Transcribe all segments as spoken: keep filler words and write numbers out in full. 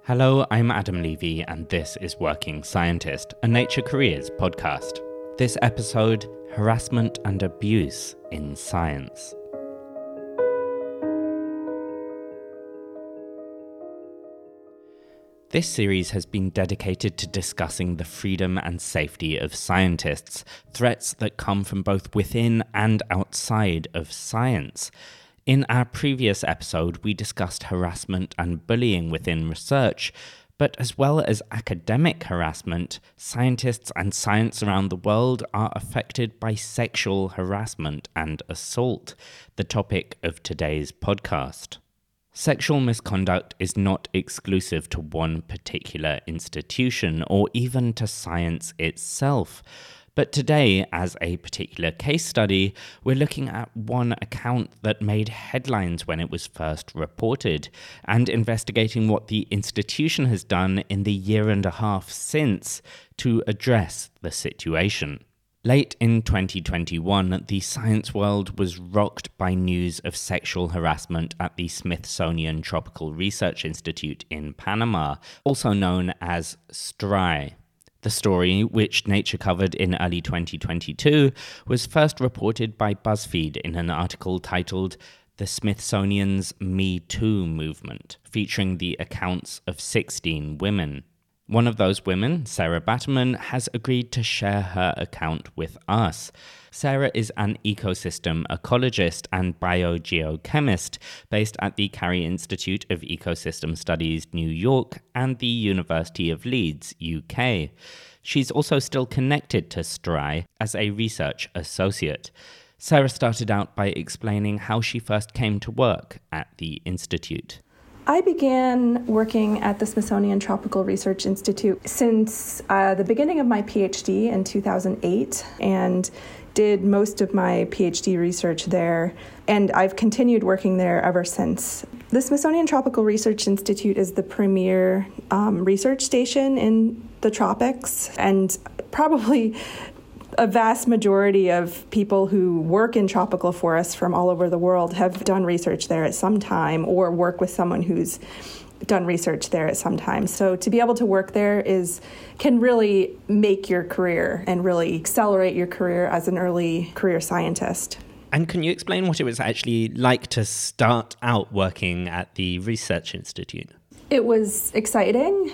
Hello, I'm Adam Levy, and this is Working Scientist, a Nature Careers podcast. This episode, Harassment and Abuse in Science. This series has been dedicated to discussing the freedom and safety of scientists, threats that come from both within and outside of science. In our previous episode, we discussed harassment and bullying within research, but as well as academic harassment, scientists and science around the world are affected by sexual harassment and assault, the topic of today's podcast. Sexual misconduct is not exclusive to one particular institution or even to science itself. But today, as a particular case study, we're looking at one account that made headlines when it was first reported and investigating what the institution has done in the year and a half since to address the situation. Late in twenty twenty-one, the science world was rocked by news of sexual harassment at the Smithsonian Tropical Research Institute in Panama, also known as S T R I. The story, which Nature covered in early twenty twenty-two, was first reported by BuzzFeed in an article titled "The Smithsonian's Me Too Movement," featuring the accounts of sixteen women. One of those women, Sarah Batterman, has agreed to share her account with us. Sarah is an ecosystem ecologist and biogeochemist based at the Carey Institute of Ecosystem Studies, New York, and the University of Leeds, U K. She's also still connected to S T R I as a research associate. Sarah started out by explaining how she first came to work at the institute. I began working at the Smithsonian Tropical Research Institute since uh, the beginning of my PhD in two thousand eight and did most of my PhD research there, and I've continued working there ever since. The Smithsonian Tropical Research Institute is the premier um, research station in the tropics, and probably a vast majority of people who work in tropical forests from all over the world have done research there at some time or work with someone who's done research there at some time. So to be able to work there is can really make your career and really accelerate your career as an early career scientist. And can you explain what it was actually like to start out working at the Research Institute? It was exciting.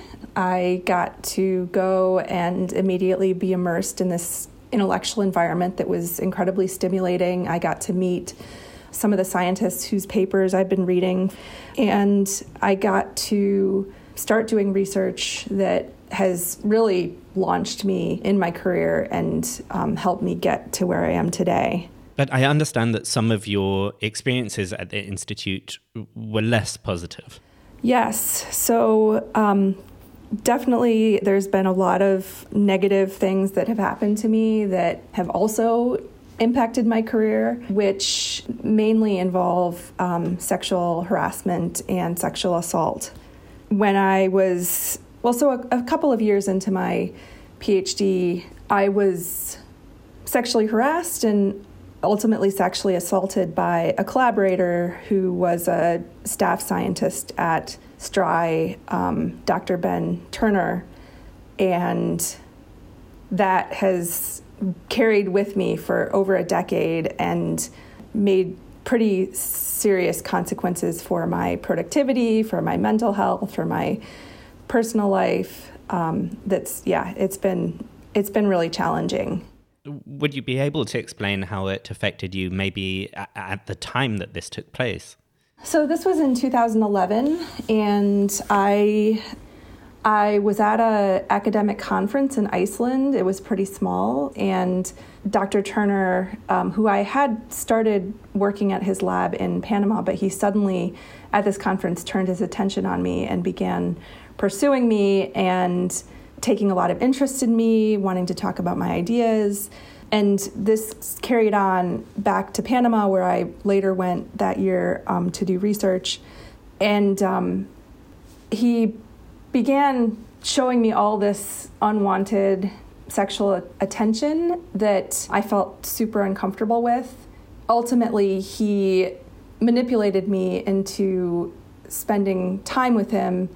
I got to go and immediately be immersed in this intellectual environment that was incredibly stimulating. I got to meet some of the scientists whose papers I've been reading, and I got to start doing research that has really launched me in my career and um, helped me get to where I am today. But I understand that some of your experiences at the Institute were less positive. Yes. So um, definitely there's been a lot of negative things that have happened to me that have also impacted my career, which mainly involve um, sexual harassment and sexual assault. When I was, well, so a, a couple of years into my PhD, I was sexually harassed and ultimately sexually assaulted by a collaborator who was a staff scientist at S T R I, um, Doctor Ben Turner, and that has carried with me for over a decade and made pretty serious consequences for my productivity, for my mental health, for my personal life. Um, that's yeah, it's been it's been really challenging. Would you be able to explain how it affected you maybe at the time that this took place? So this was in two thousand eleven, and I I was at an academic conference in Iceland. It was pretty small, and Doctor Turner, um, who I had started working at his lab in Panama, but he suddenly, at this conference, turned his attention on me and began pursuing me and taking a lot of interest in me, wanting to talk about my ideas. And this carried on back to Panama, where I later went that year um, to do research. And um, he began showing me all this unwanted sexual attention that I felt super uncomfortable with. Ultimately, he manipulated me into spending time with him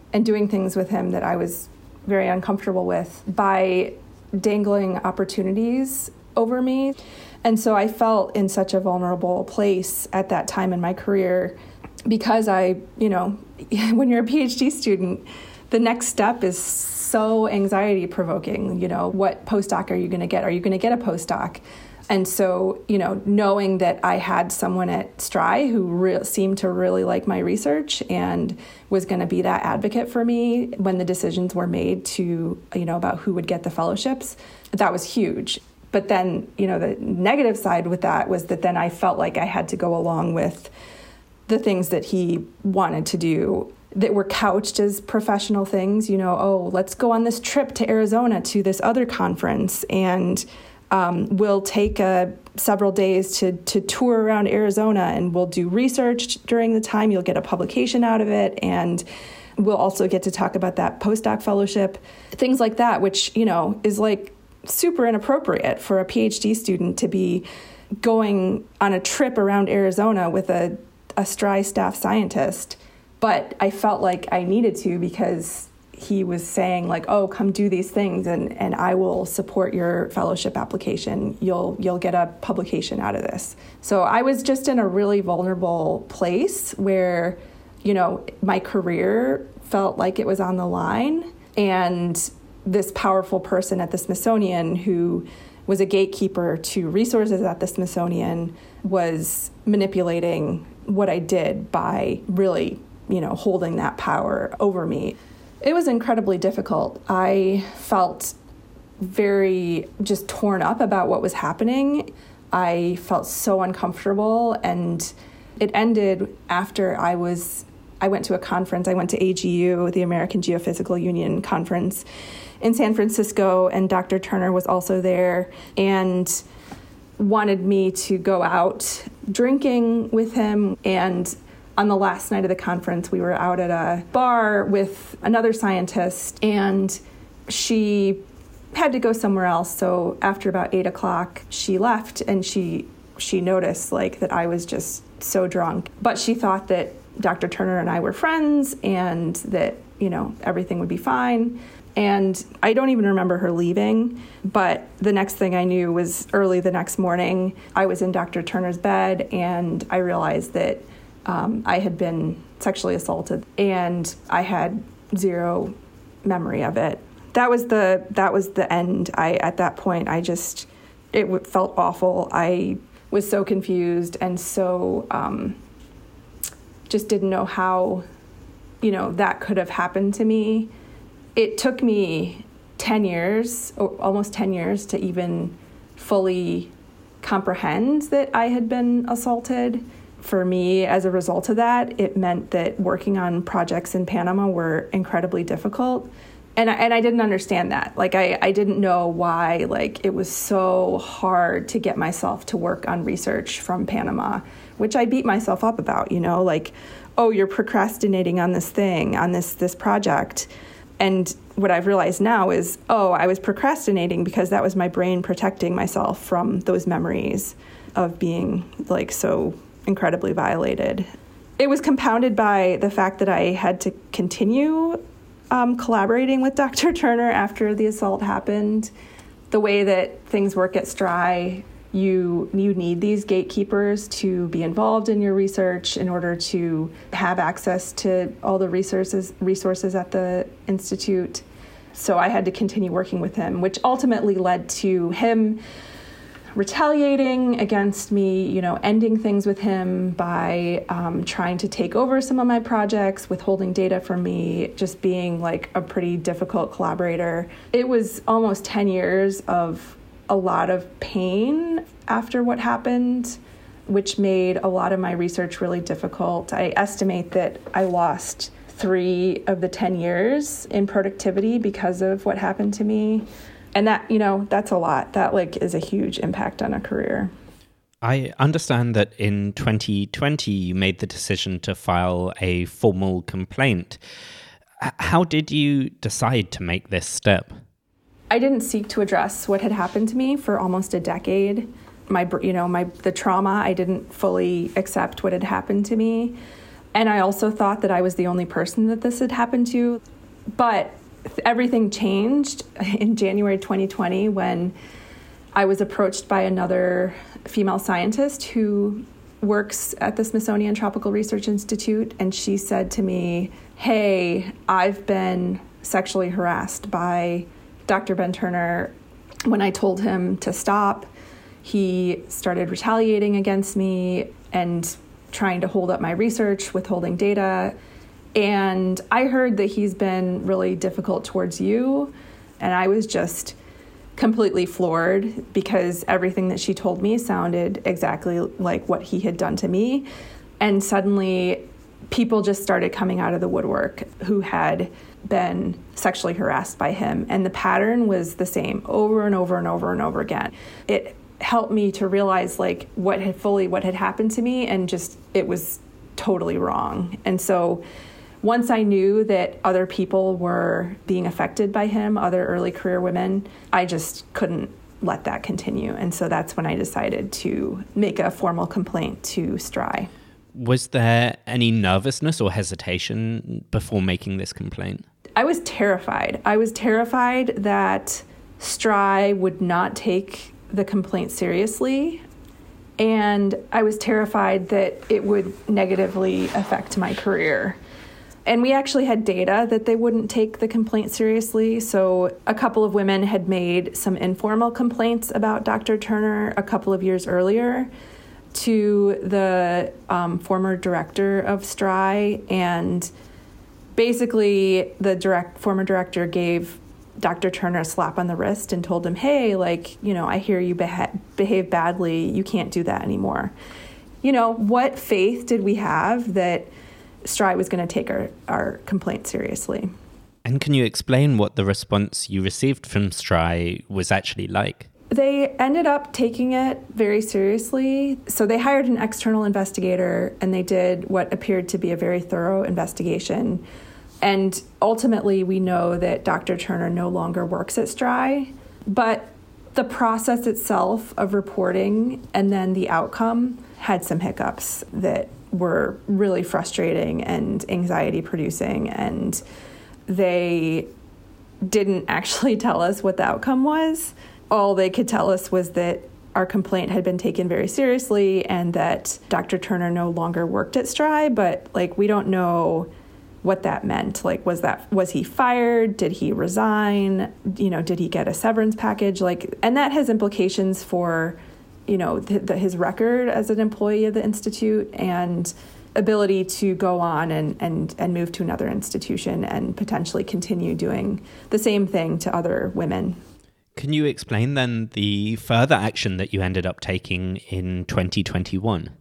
and doing things with him that I was very uncomfortable with by dangling opportunities over me. And so I felt in such a vulnerable place at that time in my career because I, you know, when you're a PhD student, the next step is so anxiety provoking. You know, what postdoc are you going to get? Are you going to get a postdoc? And so, you know, knowing that I had someone at S T R I who re- seemed to really like my research and was going to be that advocate for me when the decisions were made to, you know, about who would get the fellowships, that was huge. But then, you know, the negative side with that was that then I felt like I had to go along with the things that he wanted to do that were couched as professional things. You know, oh, let's go on this trip to Arizona to this other conference, and um, we'll take uh, several days to to tour around Arizona, and we'll do research during the time. You'll get a publication out of it, and we'll also get to talk about that postdoc fellowship, things like that, which, you know, is like super inappropriate for a PhD student to be going on a trip around Arizona with a, a S T R I staff scientist. But I felt like I needed to because he was saying like, oh, come do these things and, and I will support your fellowship application. You'll you'll get a publication out of this. So I was just in a really vulnerable place where, you know, my career felt like it was on the line, and this powerful person at the Smithsonian who was a gatekeeper to resources at the Smithsonian was manipulating what I did by really, you know, holding that power over me. It was incredibly difficult. I felt very just torn up about what was happening. I felt so uncomfortable, and it ended after I was, I went to a conference. I went to A G U, the American Geophysical Union conference in San Francisco, and Doctor Turner was also there and wanted me to go out drinking with him. And on the last night of the conference, we were out at a bar with another scientist, and she had to go somewhere else. So after about eight o'clock, she left, and she she noticed like that I was just so drunk. But she thought that Doctor Turner and I were friends and that, you know, everything would be fine. And I don't even remember her leaving, but the next thing I knew was early the next morning, I was in Doctor Turner's bed, and I realized that um, I had been sexually assaulted, and I had zero memory of it. That was the that was the end. I at that point, I just, it w- felt awful. I was so confused and so um, just didn't know how, you know, that could have happened to me. It took me ten years, or almost ten years, to even fully comprehend that I had been assaulted. For me, as a result of that, it meant that working on projects in Panama were incredibly difficult. And I, and I didn't understand that. Like, I, I didn't know why, like, it was so hard to get myself to work on research from Panama, which I beat myself up about, you know, like, oh, you're procrastinating on this thing, on this this project. And what I've realized now is, oh, I was procrastinating because that was my brain protecting myself from those memories of being, like, so incredibly violated. It was compounded by the fact that I had to continue um, collaborating with Doctor Turner after the assault happened. The way that things work at S T R I, you you need these gatekeepers to be involved in your research in order to have access to all the resources resources at the Institute. So I had to continue working with him, which ultimately led to him retaliating against me, you know, ending things with him by um, trying to take over some of my projects, withholding data from me, just being like a pretty difficult collaborator. It was almost ten years of a lot of pain after what happened, which made a lot of my research really difficult. I estimate that I lost three of the ten years in productivity because of what happened to me. And that, you know, that's a lot. That, like, is a huge impact on a career. I understand that in twenty twenty, you made the decision to file a formal complaint. How did you decide to make this step? I didn't seek to address what had happened to me for almost a decade. My, you know, my the trauma, I didn't fully accept what had happened to me. And I also thought that I was the only person that this had happened to. But everything changed in January twenty twenty when I was approached by another female scientist who works at the Smithsonian Tropical Research Institute. And she said to me, hey, I've been sexually harassed by Doctor Ben Turner. When I told him to stop, he started retaliating against me and trying to hold up my research, withholding data. And I heard that he's been really difficult towards you. And I was just completely floored because everything that she told me sounded exactly like what he had done to me. And suddenly people just started coming out of the woodwork who had been sexually harassed by him. And the pattern was the same over and over and over and over again. It helped me to realize like what had fully what had happened to me, and just it was totally wrong. And so once I knew that other people were being affected by him, other early career women, I just couldn't let that continue. And so that's when I decided to make a formal complaint to S T R I. Was there any nervousness or hesitation before making this complaint? I was terrified. I was terrified that S T R I would not take the complaint seriously. And I was terrified that it would negatively affect my career. And we actually had data that they wouldn't take the complaint seriously. So a couple of women had made some informal complaints about Doctor Turner a couple of years earlier to the um, former director of S T R I. And basically the direct former director gave Doctor Turner a slap on the wrist and told him, hey, like, you know, I hear you beha- behave badly. You can't do that anymore. You know, what faith did we have that S T R I was going to take our, our complaint seriously? And can you explain what the response you received from S T R I was actually like? They ended up taking it very seriously. So they hired an external investigator and they did what appeared to be a very thorough investigation. And ultimately, we know that Doctor Turner no longer works at S T R I. But the process itself of reporting and then the outcome had some hiccups that were really frustrating and anxiety producing. And they didn't actually tell us what the outcome was. All they could tell us was that our complaint had been taken very seriously and that Doctor Turner no longer worked at S T R I. But like, we don't know what that meant. Like, was that, was he fired? Did he resign? You know, did he get a severance package? Like, and that has implications for, you know, the, the, his record as an employee of the Institute and ability to go on and, and, and move to another institution and potentially continue doing the same thing to other women. Can you explain then the further action that you ended up taking in twenty twenty-one?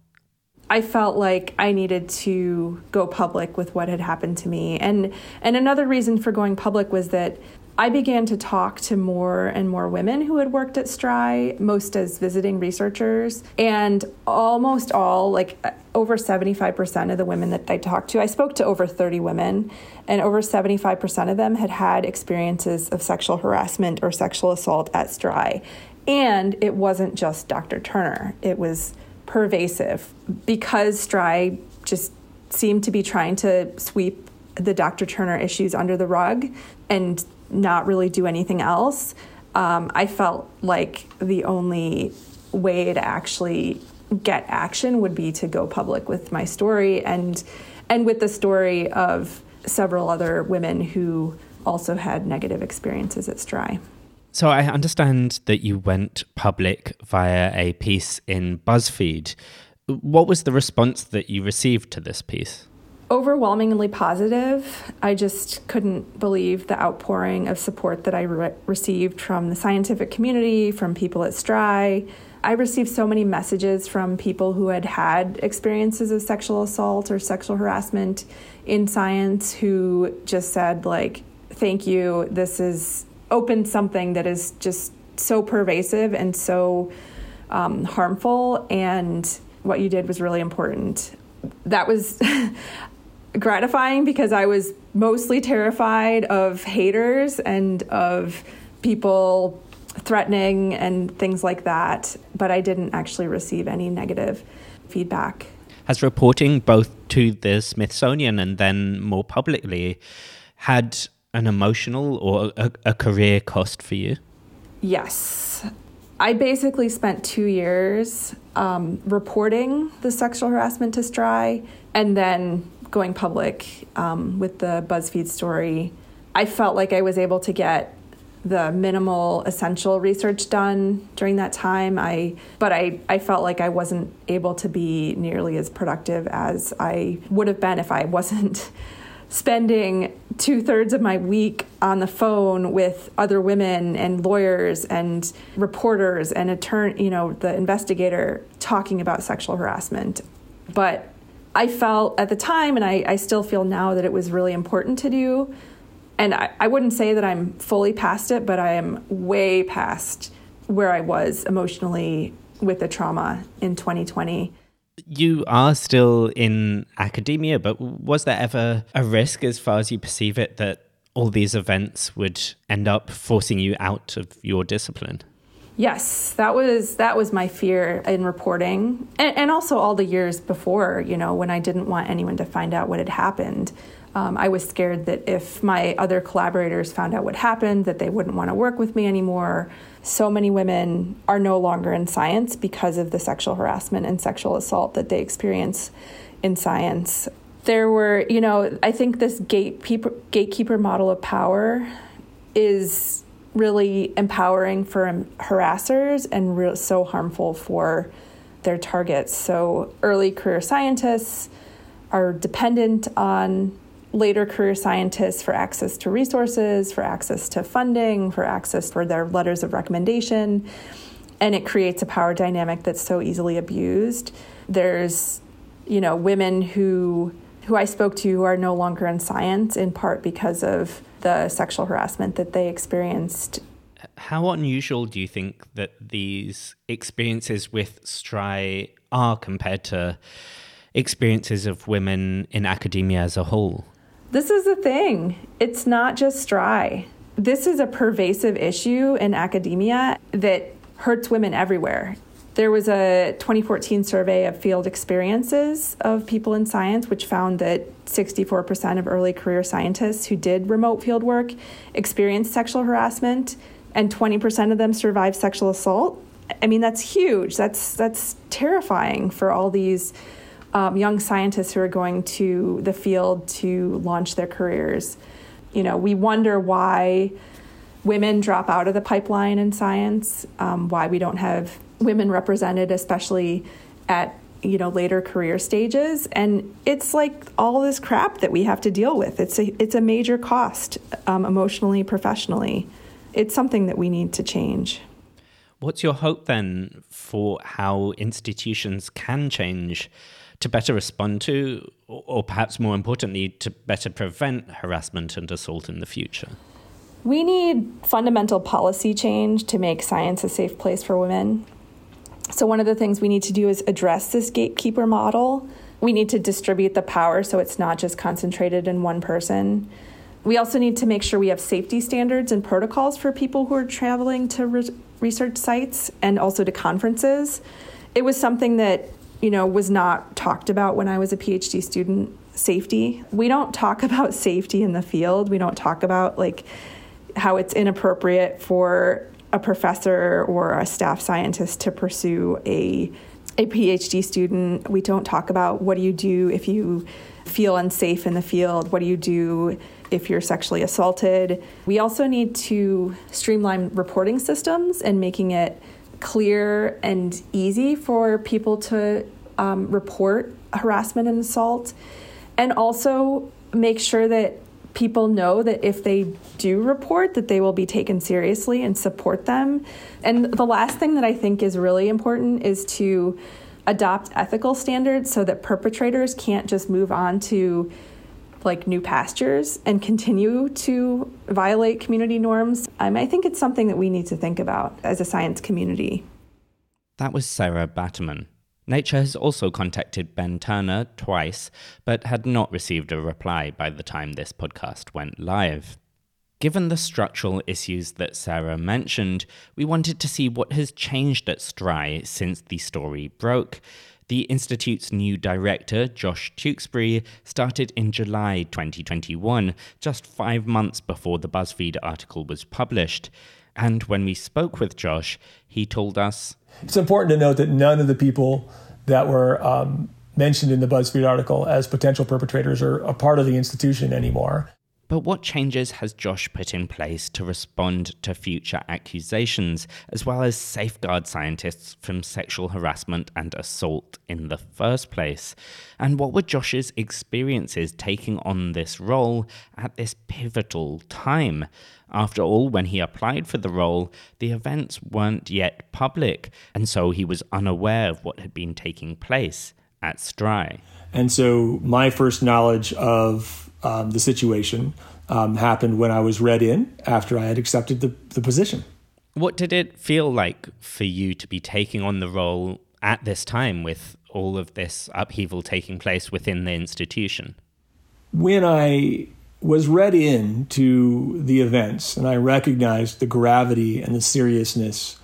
I felt like I needed to go public with what had happened to me. And and another reason for going public was that I began to talk to more and more women who had worked at S T R I, most as visiting researchers. And almost all, like over seventy-five percent of the women that I talked to, I spoke to over thirty women, and over seventy-five percent of them had had experiences of sexual harassment or sexual assault at S T R I. And it wasn't just Doctor Turner. It was pervasive because S T R I just seemed to be trying to sweep the Doctor Turner issues under the rug and not really do anything else. Um, I felt like the only way to actually get action would be to go public with my story and and with the story of several other women who also had negative experiences at S T R I. So I understand that you went public via a piece in BuzzFeed. What was the response that you received to this piece? Overwhelmingly positive. I just couldn't believe the outpouring of support that I re- received from the scientific community, from people at S T R I. I received so many messages from people who had had experiences of sexual assault or sexual harassment in science who just said, like, thank you, this is opened something that is just so pervasive and so um, harmful, and what you did was really important. That was gratifying because I was mostly terrified of haters and of people threatening and things like that, but I didn't actually receive any negative feedback. Has reporting both to the Smithsonian and then more publicly had an emotional or a, a career cost for you? Yes. I basically spent two years um, reporting the sexual harassment to S T R I and then going public um, with the BuzzFeed story. I felt like I was able to get the minimal essential research done during that time. I, but I, I felt like I wasn't able to be nearly as productive as I would have been if I wasn't spending two thirds of my week on the phone with other women and lawyers and reporters and attorney, you know, the investigator talking about sexual harassment. But I felt at the time, and I, I still feel now, that it was really important to do. And I, I wouldn't say that I'm fully past it, but I am way past where I was emotionally with the trauma in twenty twenty. You are still in academia, but was there ever a risk, as far as you perceive it, that all these events would end up forcing you out of your discipline? Yes, that was that was my fear in reporting, and, and also all the years before, you know, when I didn't want anyone to find out what had happened. Um, I was scared that if my other collaborators found out what happened, that they wouldn't want to work with me anymore. So many women are no longer in science because of the sexual harassment and sexual assault that they experience in science. There were, you know, I think this gatekeeper, gatekeeper model of power is really empowering for harassers and re- so harmful for their targets. So early career scientists are dependent on later career scientists for access to resources, for access to funding, for access for their letters of recommendation. And it creates a power dynamic that's so easily abused. There's, you know, women who who I spoke to who are no longer in science, in part because of the sexual harassment that they experienced. How unusual do you think that these experiences with S T R I are compared to experiences of women in academia as a whole? This is the thing. It's not just S T R I. This is a pervasive issue in academia that hurts women everywhere. There was a twenty fourteen survey of field experiences of people in science, which found that sixty-four percent of early career scientists who did remote field work experienced sexual harassment, and twenty percent of them survived sexual assault. I mean, that's huge. That's that's terrifying for all these um, young scientists who are going to the field to launch their careers. You know, we wonder why women drop out of the pipeline in science, um, why we don't have women represented, especially at, you know, later career stages. And it's like all this crap that we have to deal with. It's a, it's a major cost, um, emotionally, professionally. It's something that we need to change. What's your hope then for how institutions can change to better respond to, or perhaps more importantly, to better prevent harassment and assault in the future? We need fundamental policy change to make science a safe place for women. So one of the things we need to do is address this gatekeeper model. We need to distribute the power so it's not just concentrated in one person. We also need to make sure we have safety standards and protocols for people who are traveling to re- research sites and also to conferences. It was something that, you know, was not talked about when I was a PhD student, safety. We don't talk about safety in the field. We don't talk about like how it's inappropriate for a professor or a staff scientist to pursue a a PhD student. We don't talk about what do you do if you feel unsafe in the field? What do you do if you're sexually assaulted? We also need to streamline reporting systems and making it clear and easy for people to um, report harassment and assault, and also make sure that people know that if they do report, that they will be taken seriously and support them. And the last thing that I think is really important is to adopt ethical standards so that perpetrators can't just move on to like new pastures and continue to violate community norms. Um, I think it's something that we need to think about as a science community. That was Sarah Batterman. Nature has also contacted Ben Turner twice, but had not received a reply by the time this podcast went live. Given the structural issues that Sarah mentioned, we wanted to see what has changed at S T R I since the story broke. The Institute's new director, Josh Tewksbury, started in July twenty twenty-one, just five months before the BuzzFeed article was published. And when we spoke with Josh, he told us, it's important to note that none of the people that were um, mentioned in the BuzzFeed article as potential perpetrators are a part of the institution anymore. But what changes has Josh put in place to respond to future accusations, as well as safeguard scientists from sexual harassment and assault in the first place? And what were Josh's experiences taking on this role at this pivotal time? After all, when he applied for the role, the events weren't yet public, and so he was unaware of what had been taking place at Stry. And so my first knowledge of Um, the situation um, happened when I was read in after I had accepted the, the position. What did it feel like for you to be taking on the role at this time with all of this upheaval taking place within the institution? When I was read in to the events and I recognized the gravity and the seriousness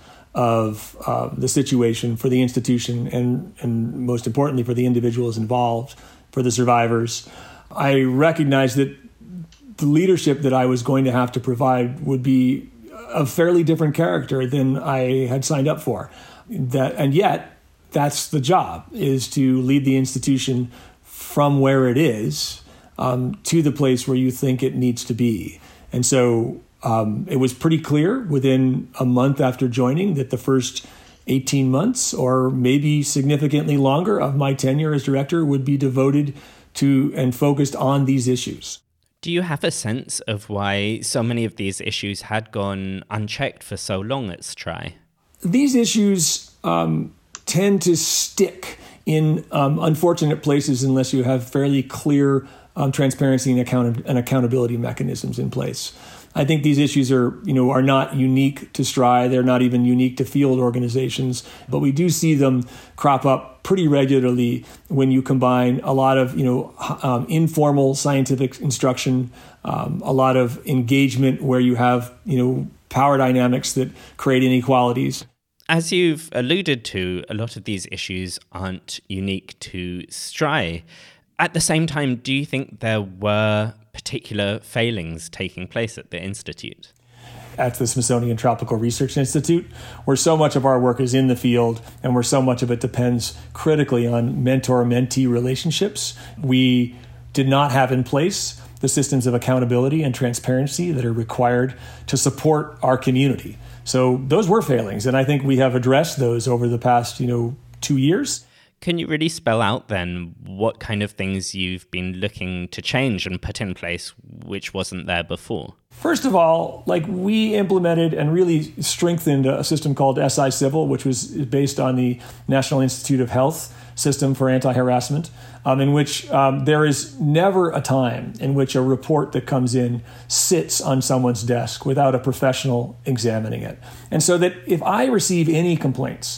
of uh, the situation for the institution and, and most importantly for the individuals involved, for the survivors, I recognized that the leadership that I was going to have to provide would be a fairly different character than I had signed up for. That, and yet, that's the job, is to lead the institution from where it is um, to the place where you think it needs to be. And so um, it was pretty clear within a month after joining that the first eighteen months, or maybe significantly longer, of my tenure as director would be devoted to and focused on these issues. Do you have a sense of why so many of these issues had gone unchecked for so long at Stry? These issues um, tend to stick in um, unfortunate places unless you have fairly clear um, transparency and, account- and accountability mechanisms in place. I think these issues are, you know, are not unique to Stry. They're not even unique to field organizations, but we do see them crop up pretty regularly when you combine a lot of, you know, um, informal scientific instruction, um, a lot of engagement where you have, you know, power dynamics that create inequalities. As you've alluded to, a lot of these issues aren't unique to Stry. At the same time, do you think there were particular failings taking place at the Institute? At the Smithsonian Tropical Research Institute, where so much of our work is in the field and where so much of it depends critically on mentor-mentee relationships, we did not have in place the systems of accountability and transparency that are required to support our community. So those were failings, and I think we have addressed those over the past, you know, two years. Can you really spell out then what kind of things you've been looking to change and put in place which wasn't there before? First of all, like we implemented and really strengthened a system called S I Civil, which was based on the National Institute of Health system for anti-harassment, um, in which um, there is never a time in which a report that comes in sits on someone's desk without a professional examining it. And so that if I receive any complaints,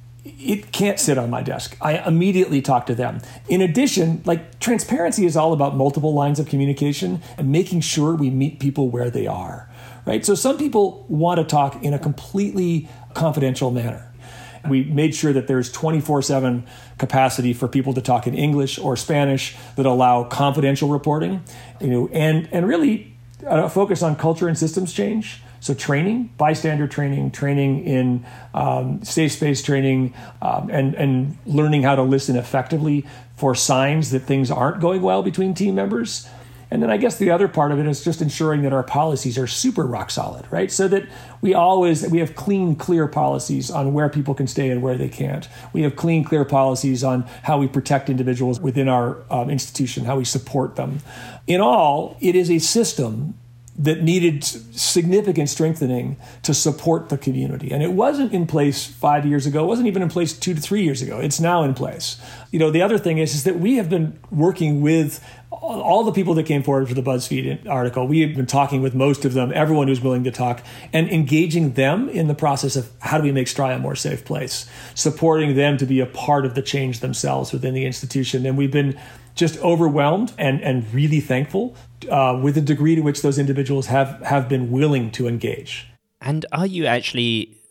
it can't sit on my desk. I immediately talk to them. In addition, like transparency is all about multiple lines of communication and making sure we meet people where they are, right? So some people want to talk in a completely confidential manner. We made sure that there's twenty-four seven capacity for people to talk in English or Spanish that allow confidential reporting, you know, and, and really uh, focus on culture and systems change. So training, bystander training, training in um, safe space training, um, and, and learning how to listen effectively for signs that things aren't going well between team members. And then I guess the other part of it is just ensuring that our policies are super rock solid, right? So that we always, we have clean, clear policies on where people can stay and where they can't. We have clean, clear policies on how we protect individuals within our um, institution, how we support them. In all, it is a system that needed significant strengthening to support the community. And it wasn't in place five years ago. It wasn't even in place two to three years ago. It's now in place. You know, the other thing is, is that we have been working with all the people that came forward for the BuzzFeed article. We have been talking with most of them, everyone who's willing to talk, and engaging them in the process of how do we make Stry a more safe place, supporting them to be a part of the change themselves within the institution. And we've been just overwhelmed and, and really thankful uh, with the degree to which those individuals have, have been willing to engage. And are you actually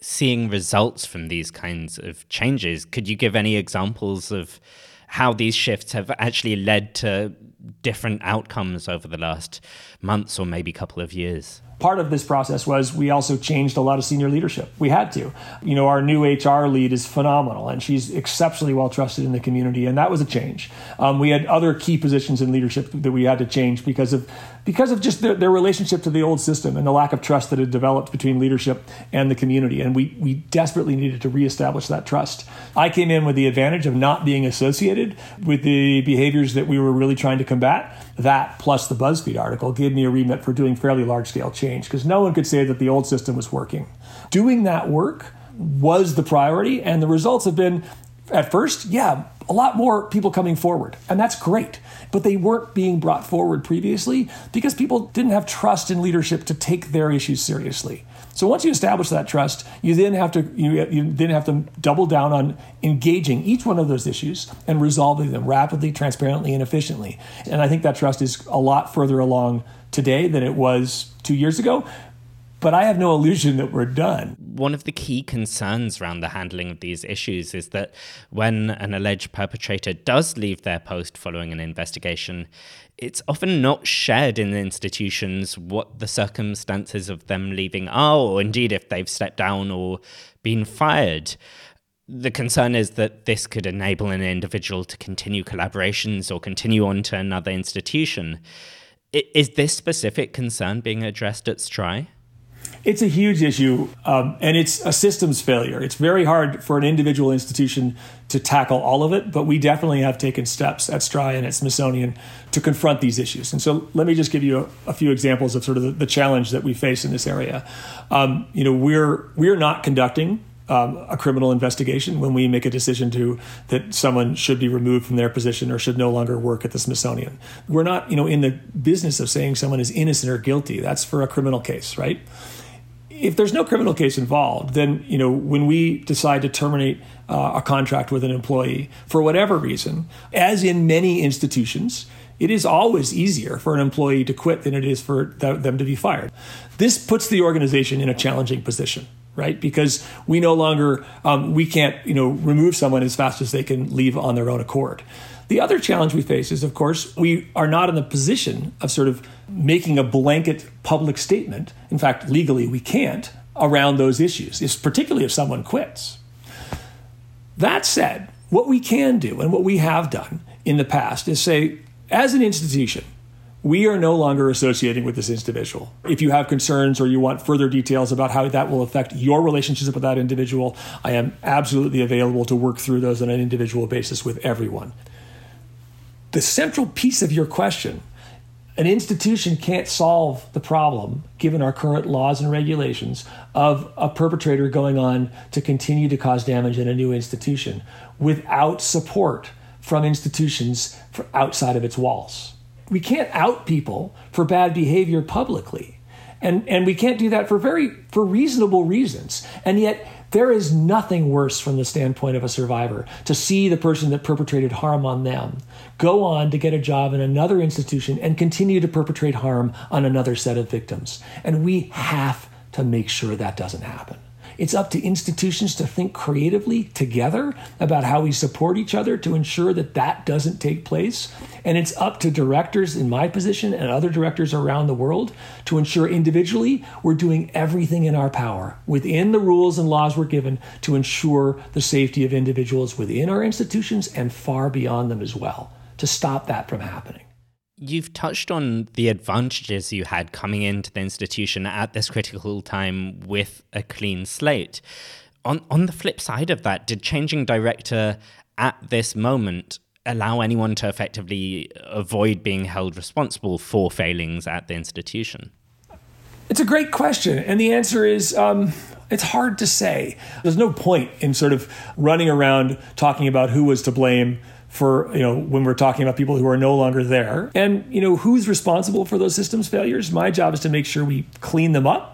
seeing results from these kinds of changes. Could you give any examples of how these shifts have actually led to different outcomes over the last months or maybe couple of years? Part of this process was we also changed a lot of senior leadership. We had to. You know, our new H R lead is phenomenal, and she's exceptionally well trusted in the community, and that was a change. Um, we had other key positions in leadership that we had to change because of because of just their, their relationship to the old system and the lack of trust that had developed between leadership and the community, and we we desperately needed to reestablish that trust. I came in with the advantage of not being associated with the behaviors that we were really trying to combat. That, plus the BuzzFeed article, gave me a remit for doing fairly large-scale change, because no one could say that the old system was working. Doing that work was the priority, and the results have been, at first, yeah, a lot more people coming forward, and that's great. But they weren't being brought forward previously because people didn't have trust in leadership to take their issues seriously. So once you establish that trust, you then have to you, you then have to double down on engaging each one of those issues and resolving them rapidly, transparently, and efficiently. And I think that trust is a lot further along today than it was two years ago. But I have no illusion that we're done. One of the key concerns around the handling of these issues is that when an alleged perpetrator does leave their post following an investigation, it's often not shared in the institutions what the circumstances of them leaving are, or indeed if they've stepped down or been fired. The concern is that this could enable an individual to continue collaborations or continue on to another institution. Is this specific concern being addressed at S T R I? It's a huge issue, um, and it's a systems failure. It's very hard for an individual institution to tackle all of it, but we definitely have taken steps at S T R I and at Smithsonian to confront these issues. And so let me just give you a, a few examples of sort of the, the challenge that we face in this area. Um, you know, we're we're not conducting um, a criminal investigation when we make a decision to that someone should be removed from their position or should no longer work at the Smithsonian. We're not, you know, in the business of saying someone is innocent or guilty. That's for a criminal case, right? If there's no criminal case involved, then, you know, when we decide to terminate uh, a contract with an employee for whatever reason, as in many institutions, it is always easier for an employee to quit than it is for th- them to be fired. This puts the organization in a challenging position, right? Because we no longer, um, we can't, you know, remove someone as fast as they can leave on their own accord. The other challenge we face is, of course, we are not in the position of sort of making a blanket public statement. In fact, legally, we can't around those issues, it's particularly if someone quits. That said, what we can do and what we have done in the past is say, as an institution, we are no longer associating with this individual. If you have concerns or you want further details about how that will affect your relationships with that individual, I am absolutely available to work through those on an individual basis with everyone. The central piece of your question, an institution can't solve the problem, given our current laws and regulations, of a perpetrator going on to continue to cause damage in a new institution without support from institutions for outside of its walls. We can't out people for bad behavior publicly. And, and we can't do that for very for reasonable reasons. And yet there is nothing worse from the standpoint of a survivor to see the person that perpetrated harm on them go on to get a job in another institution and continue to perpetrate harm on another set of victims. And we have to make sure that doesn't happen. It's up to institutions to think creatively together about how we support each other to ensure that that doesn't take place. And it's up to directors in my position and other directors around the world to ensure individually we're doing everything in our power within the rules and laws we're given to ensure the safety of individuals within our institutions and far beyond them as well, to stop that from happening. You've touched on the advantages you had coming into the institution at this critical time with a clean slate. On on the flip side of that, did changing director at this moment allow anyone to effectively avoid being held responsible for failings at the institution? It's a great question. And the answer is, um, it's hard to say. There's no point in sort of running around talking about who was to blame for, you know, when we're talking about people who are no longer there. And, you know, who's responsible for those systems failures? My job is to make sure we clean them up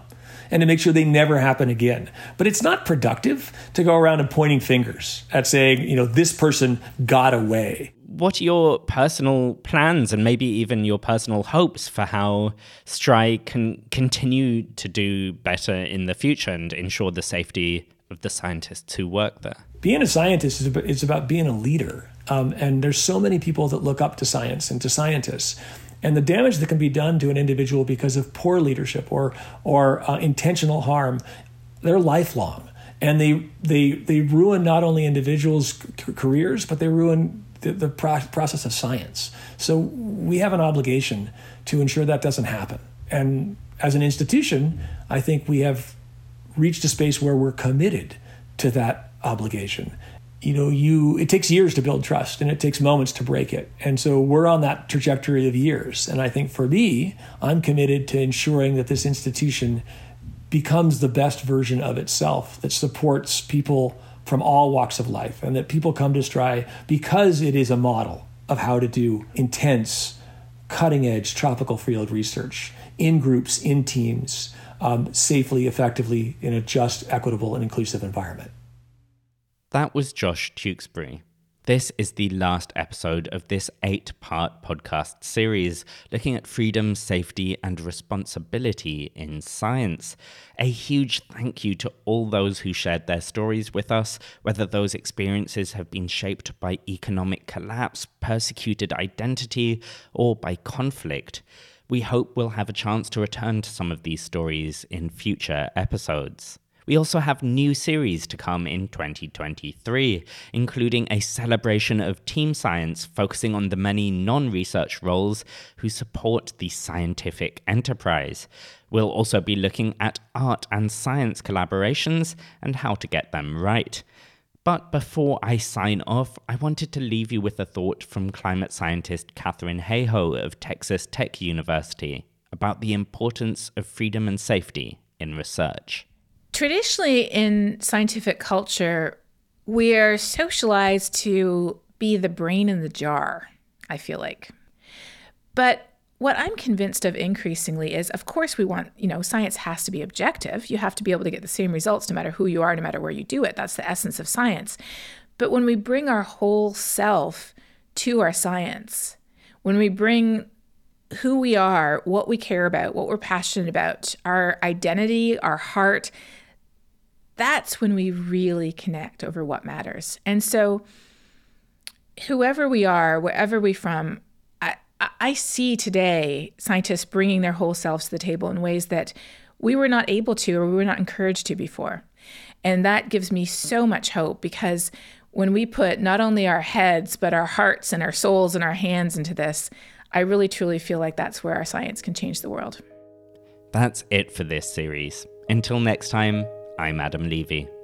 and to make sure they never happen again. But it's not productive to go around and pointing fingers at saying, you know, this person got away. What are your personal plans and maybe even your personal hopes for how S T R I can continue to do better in the future and ensure the safety of the scientists who work there? Being a scientist is about, it's about being a leader. Um, and there's so many people that look up to science and to scientists. And the damage that can be done to an individual because of poor leadership or or uh, intentional harm, they're lifelong. And they they they ruin not only individuals' c- careers, but they ruin the, the pro- process of science. So we have an obligation to ensure that doesn't happen. And as an institution, I think we have reached a space where we're committed to that obligation. You know, you it takes years to build trust and it takes moments to break it. And so we're on that trajectory of years. And I think for me, I'm committed to ensuring that this institution becomes the best version of itself that supports people from all walks of life, and that people come to S T R I because it is a model of how to do intense, cutting-edge tropical field research in groups, in teams, um, safely, effectively, in a just, equitable, and inclusive environment. That was Josh Tewksbury. This is the last episode of this eight-part podcast series looking at freedom, safety, and responsibility in science. A huge thank you to all those who shared their stories with us, whether those experiences have been shaped by economic collapse, persecuted identity, or by conflict. We hope we'll have a chance to return to some of these stories in future episodes. We also have new series to come in twenty twenty-three, including a celebration of team science focusing on the many non-research roles who support the scientific enterprise. We'll also be looking at art and science collaborations and how to get them right. But before I sign off, I wanted to leave you with a thought from climate scientist Katharine Hayhoe of Texas Tech University about the importance of freedom and safety in research. Traditionally, in scientific culture, we are socialized to be the brain in the jar, I feel like. But what I'm convinced of increasingly is, of course, we want, you know, science has to be objective. You have to be able to get the same results no matter who you are, no matter where you do it. That's the essence of science. But when we bring our whole self to our science, when we bring who we are, what we care about, what we're passionate about, our identity, our heart, that's when we really connect over what matters. And so whoever we are, wherever we're from, I, I see today scientists bringing their whole selves to the table in ways that we were not able to or we were not encouraged to before. And that gives me so much hope, because when we put not only our heads, but our hearts and our souls and our hands into this, I really truly feel like that's where our science can change the world. That's it for this series. Until next time, I'm Adam Levy.